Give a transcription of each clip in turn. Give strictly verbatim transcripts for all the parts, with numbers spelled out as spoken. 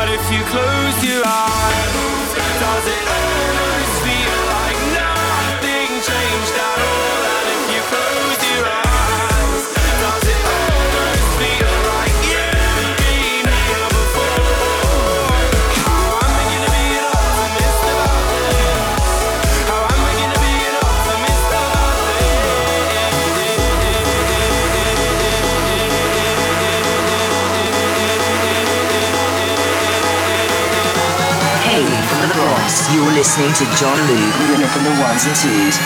But if you close your eyes, does it almost feel like nothing changed at all? And if you close your eyes, does it almost feel like you've been here before? How am I gonna be an optimist about this? How am I gonna be an optimist about Hey, from the Bronx, you're listening to John Luke, winner from the ones and twos.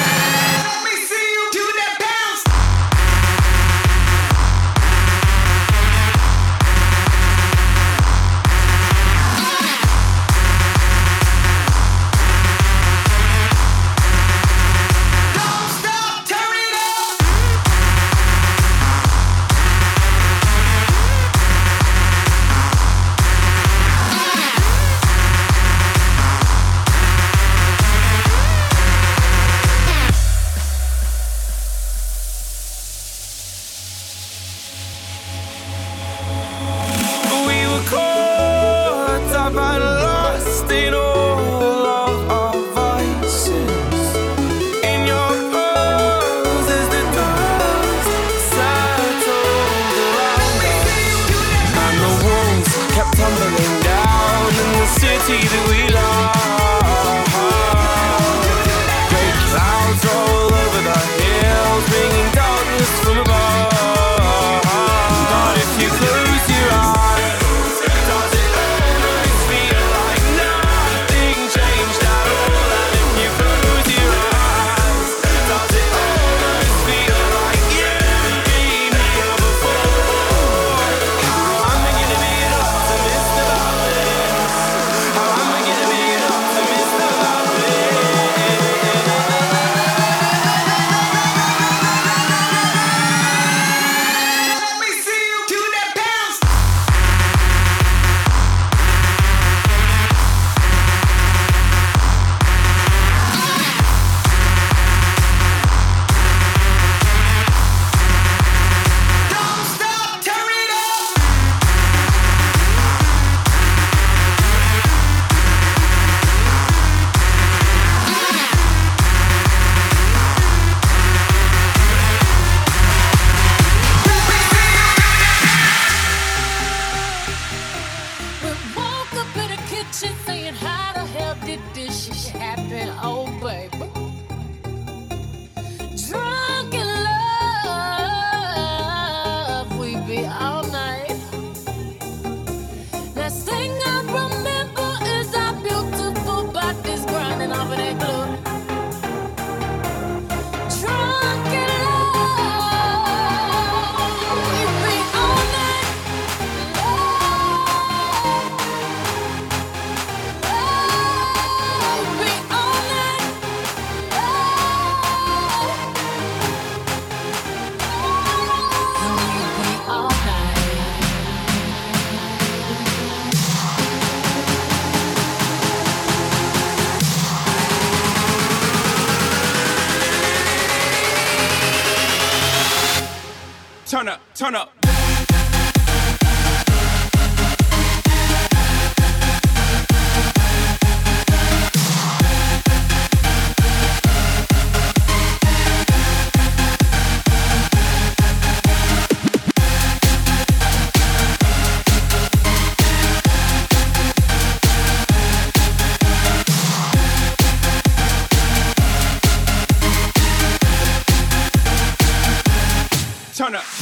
Turn up, turn up. Turn up.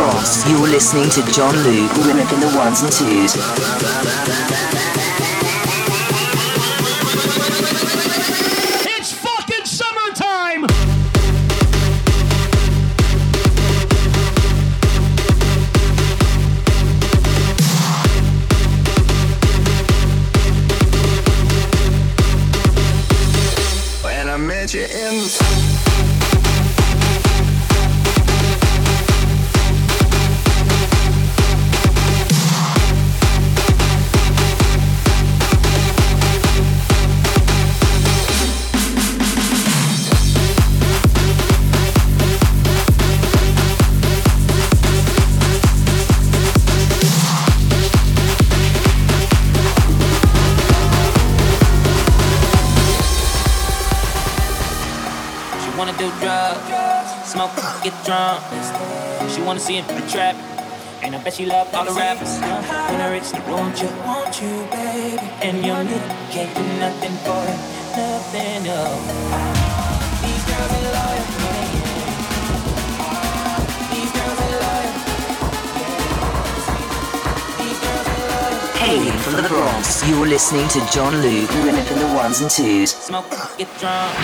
Bronx. You're listening to John Luke, ripping the ones and twos. It's fucking summertime! When I met you in the do drugs, smoke, get drunk. She wanna see him in the trap, and I bet she love all the rappers. When I reach, won't you, won't you, baby? And your nigga can't do nothing for it, nothing, no. These girls are loyal, these girls are loyal. These girls are loyal. Hailing from the Bronx, you're listening to John Luke, ripping the ones and twos. Smoke, get drunk.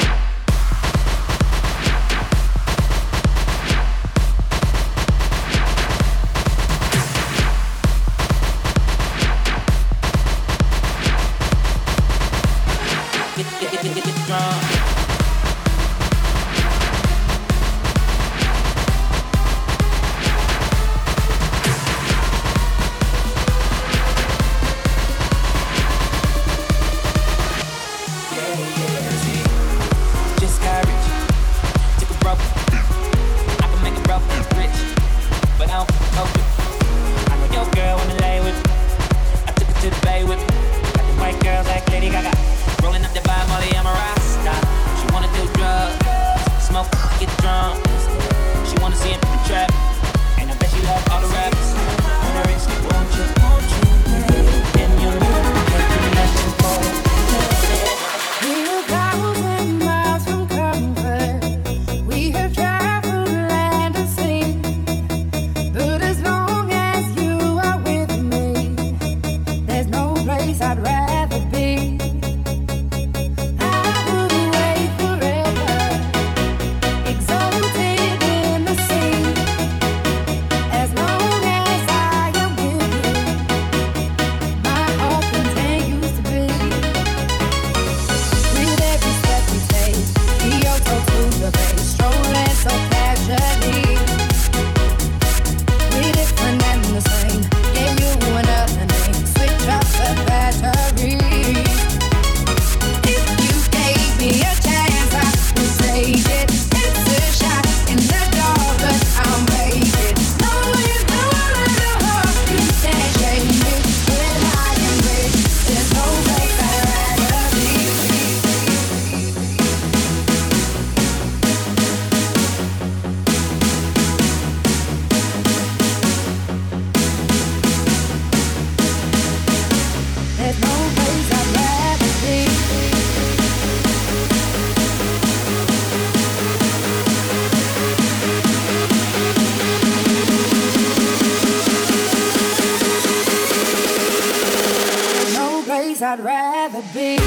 I'd rather be.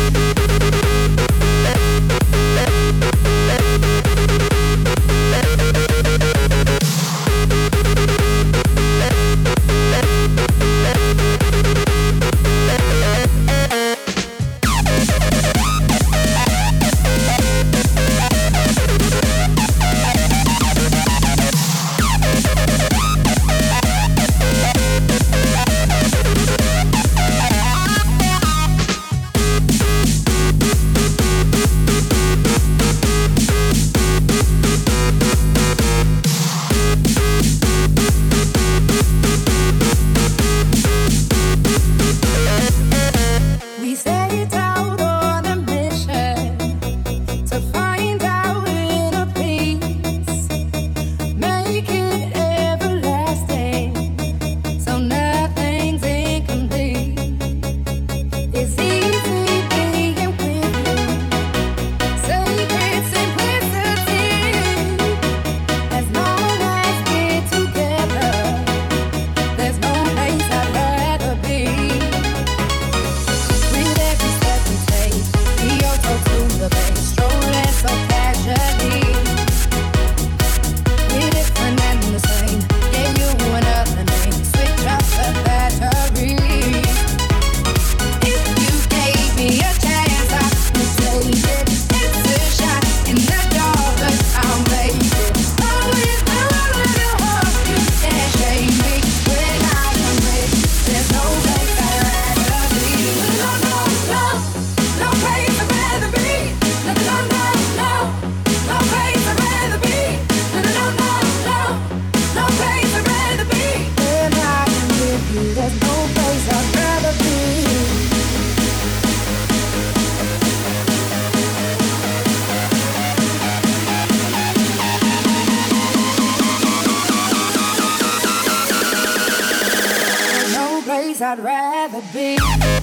place I'd rather be.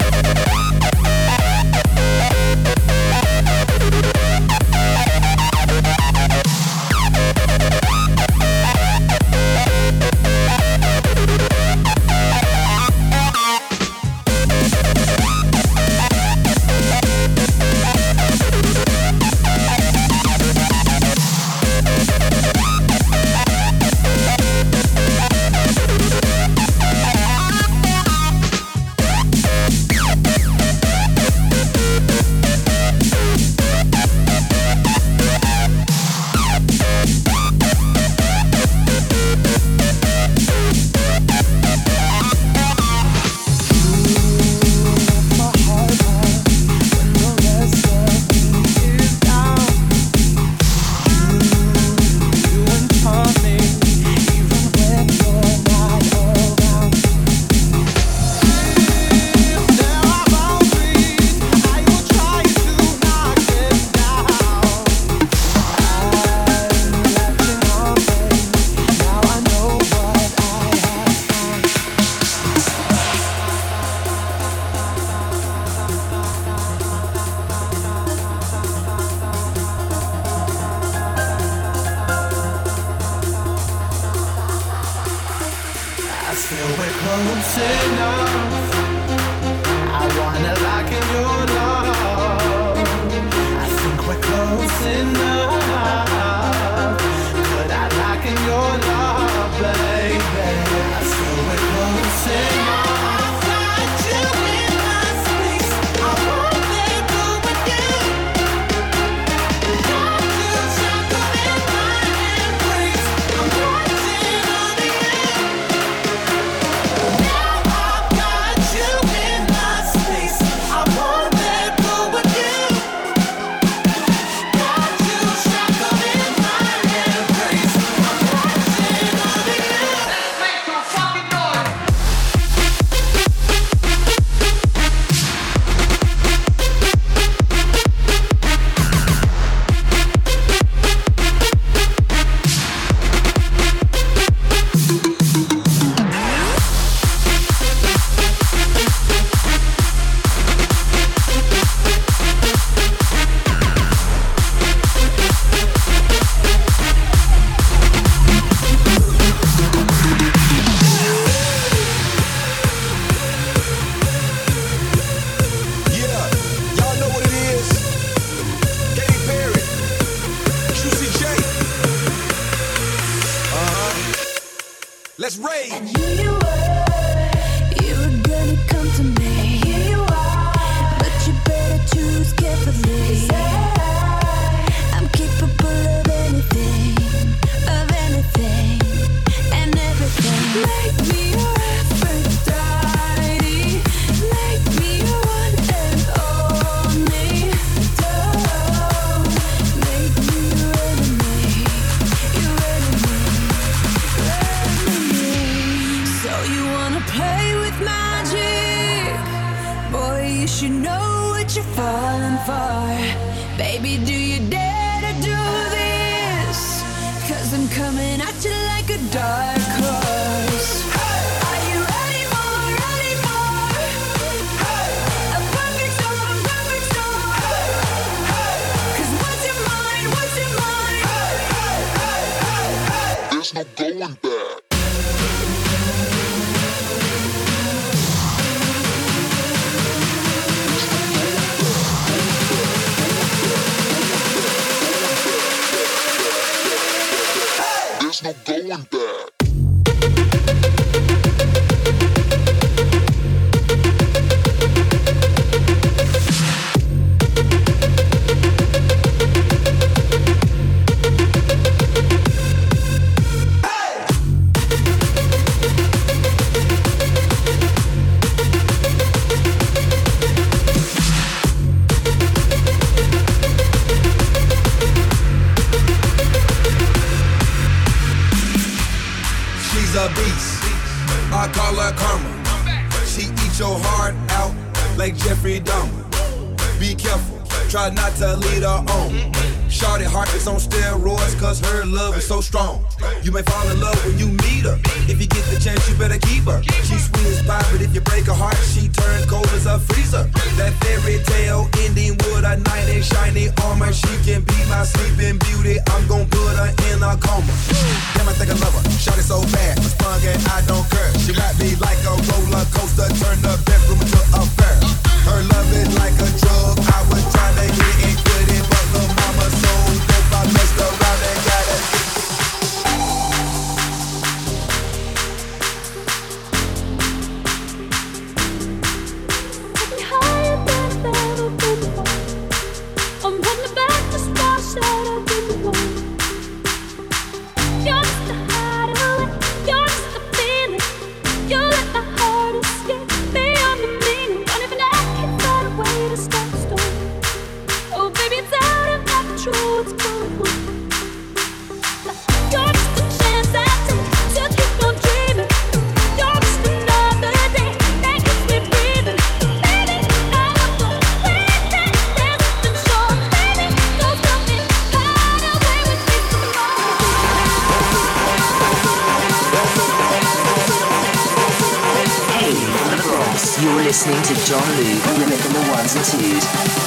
Let's rage. And here you were, you were gonna come to me. Here you are, but you better choose carefully. I'm capable of anything, of anything, and everything. Make me your Aphrodite, make me your one and only. Don't make me your enemy, your enemy. So you wanna play with magic? Boy, you should know what you're falling for. Baby, do you dare to do this? Cause I'm coming at you like a dark horse. Are you ready for, ready for a perfect storm, perfect storm? Cause what's your mind, what's your mind? There's no going back. There's no going back. A beast, I call her karma. She eat your heart out like Jeffrey Dahmer. Be careful, try not to lead her on. Shawty heart is on steroids cause her love is so strong. You may fall in love when you meet her. If you get the chance, you better better keep her. She's sweet as pie, but if you break her heart, she turns cold as a freezer. That fairy tale ending with a knight in shiny armor. She can be my sleeping beauty. I'm gon' put her in a coma. Damn, I think I love her. Shot it so bad, I'm sprung and I don't care. She ride me like a roller coaster, turn the bedroom into a fair. Her love is like a drug. I was trying to hit it and quit it, but the mama so dope I messed around and got it. Listening to John Luke, Rhythm the ones and twos.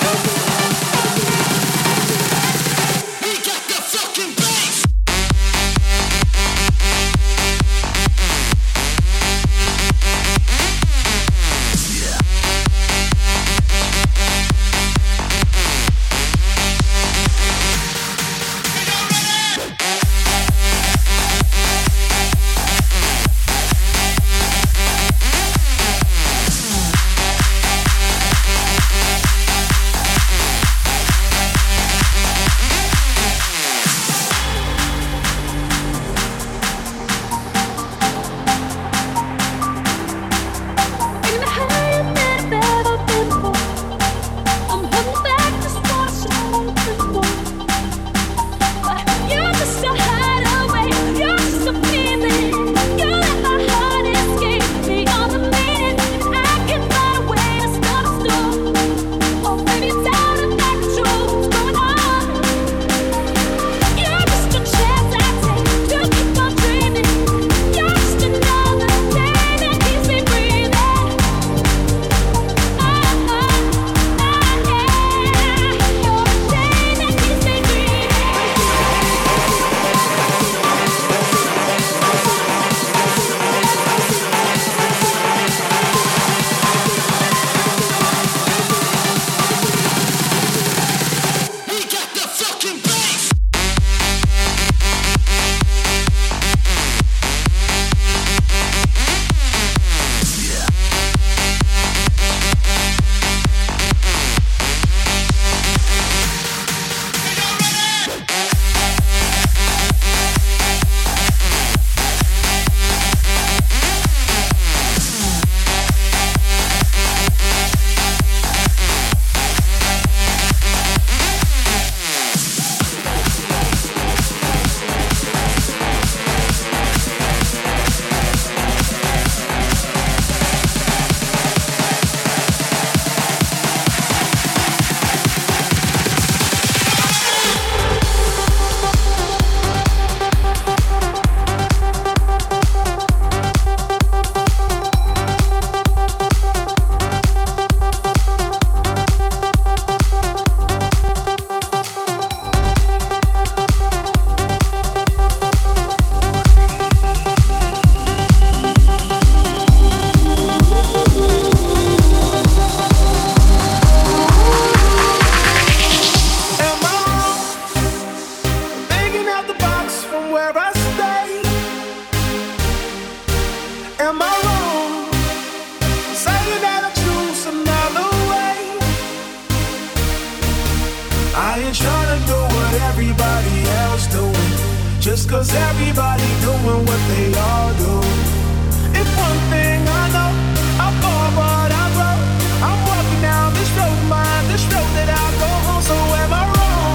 Just cause everybody doing what they all do. It's one thing I know, I fall but I grow. I'm walking down this road, mine, this road that I go home. So am I wrong?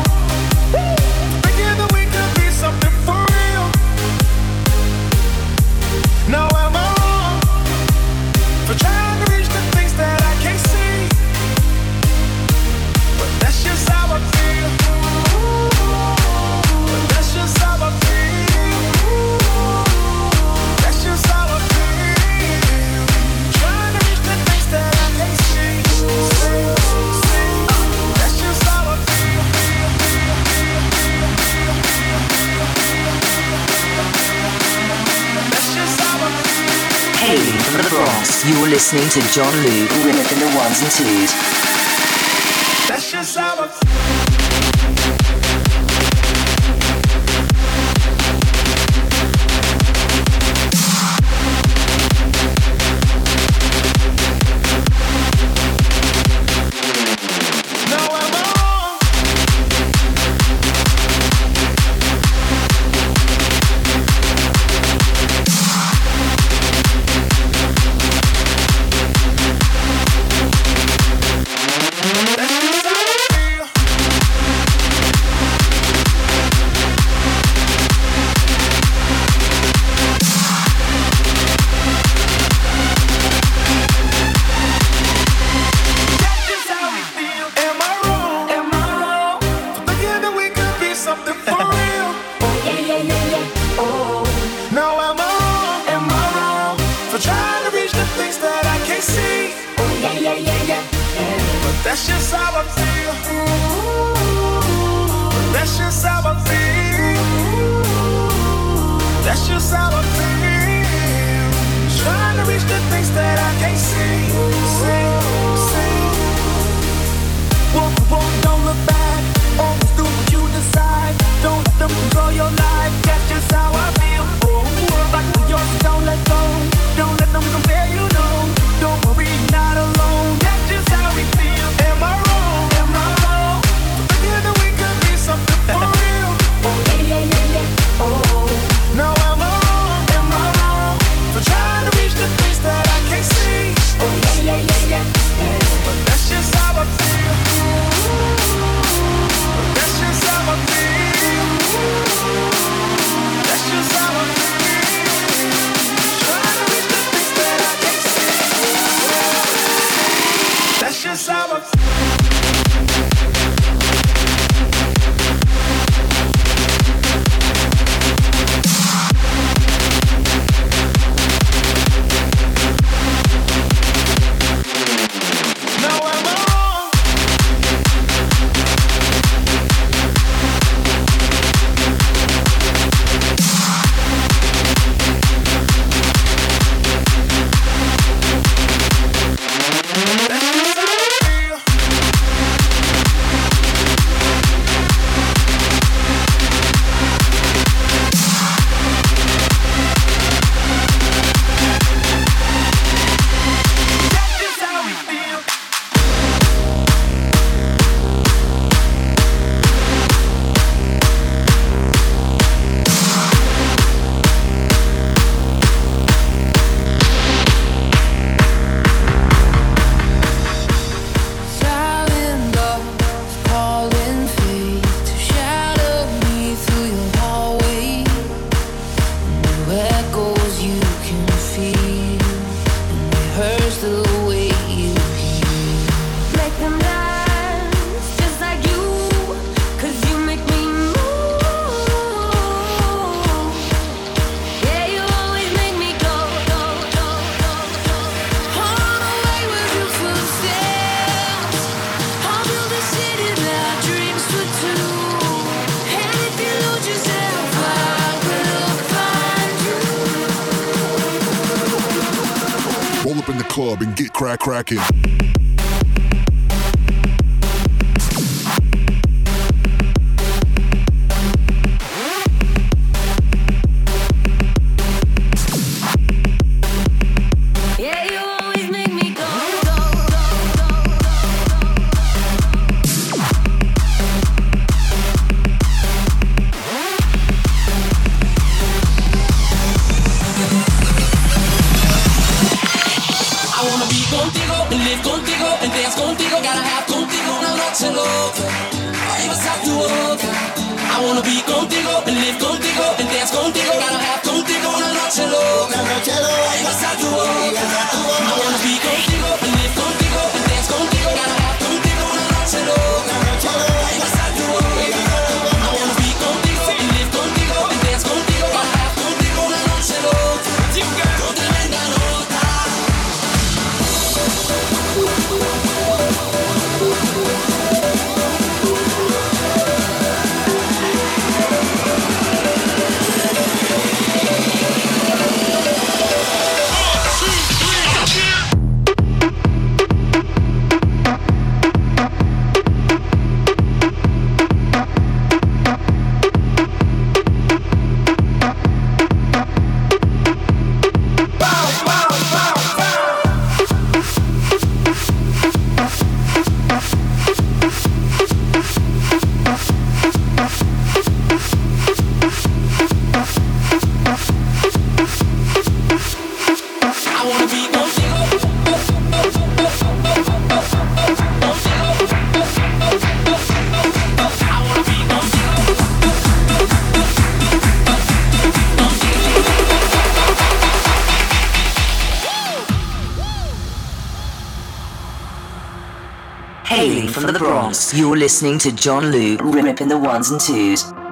Thinking that we could be something for real. Now am I wrong for trying to reach the things that I can't see? But that's just how I feel. But that's just how I feel. That's just how Hailing from the Bronx, you're listening to John Luke in the ones and twos. That's just how I club and get crack cracking. Hailing from the Bronx, you're listening to John Luke, ripping the ones and twos.